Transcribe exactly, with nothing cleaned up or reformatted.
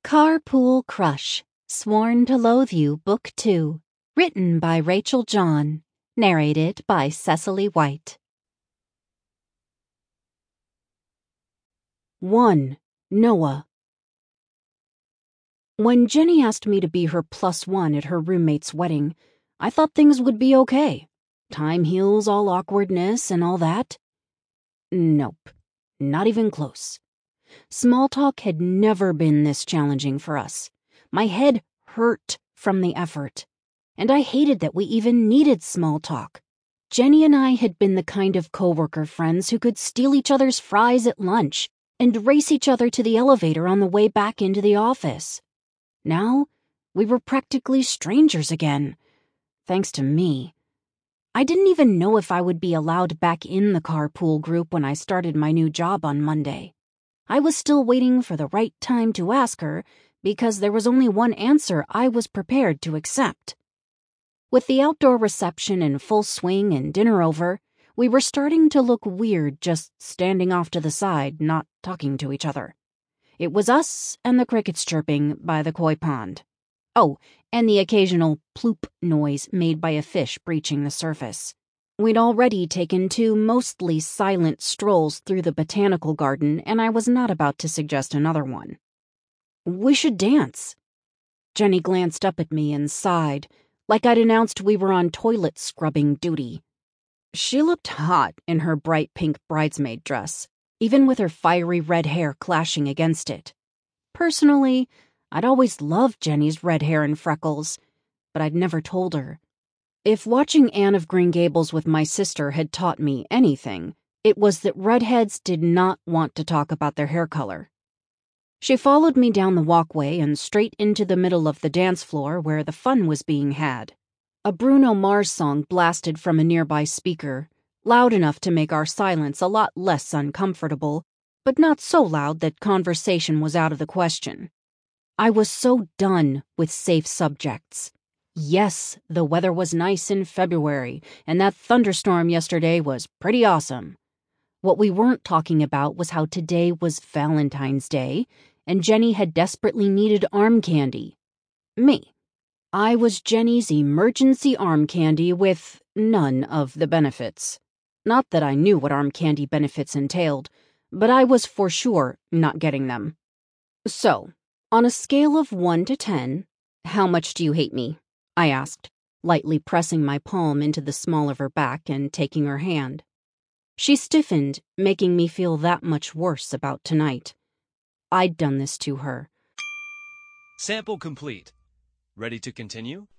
Carpool Crush, Sworn to Loathe You, Book two. Written by Rachel John. Narrated by Cecily White. one. Noah. When Jenny asked me to be her plus one at her roommate's wedding, I thought things would be okay. Time heals all awkwardness and all that. Nope. Not even close. Small talk had never been this challenging for us. My head hurt from the effort, and I hated that we even needed small talk. Jenny and I had been the kind of coworker friends who could steal each other's fries at lunch and race each other to the elevator on the way back into the office. Now, we were practically strangers again, thanks to me. I didn't even know if I would be allowed back in the carpool group when I started my new job on Monday. I was still waiting for the right time to ask her because there was only one answer I was prepared to accept. With the outdoor reception in full swing and dinner over, we were starting to look weird just standing off to the side, not talking to each other. It was us and the crickets chirping by the koi pond. Oh, and the occasional ploop noise made by a fish breaching the surface. We'd already taken two mostly silent strolls through the botanical garden, and I was not about to suggest another one. We should dance. Jenny glanced up at me and sighed, like I'd announced we were on toilet scrubbing duty. She looked hot in her bright pink bridesmaid dress, even with her fiery red hair clashing against it. Personally, I'd always loved Jenny's red hair and freckles, but I'd never told her. If watching Anne of Green Gables with my sister had taught me anything, it was that redheads did not want to talk about their hair color. She followed me down the walkway and straight into the middle of the dance floor where the fun was being had. A Bruno Mars song blasted from a nearby speaker, loud enough to make our silence a lot less uncomfortable, but not so loud that conversation was out of the question. I was so done with safe subjects. Yes, the weather was nice in February, and that thunderstorm yesterday was pretty awesome. What we weren't talking about was how today was Valentine's Day, and Jenny had desperately needed arm candy. Me. I was Jenny's emergency arm candy with none of the benefits. Not that I knew what arm candy benefits entailed, but I was for sure not getting them. So, on a scale of one to ten, how much do you hate me? I asked, lightly pressing my palm into the small of her back and taking her hand. She stiffened, making me feel that much worse about tonight. I'd done this to her. Sample complete. Ready to continue?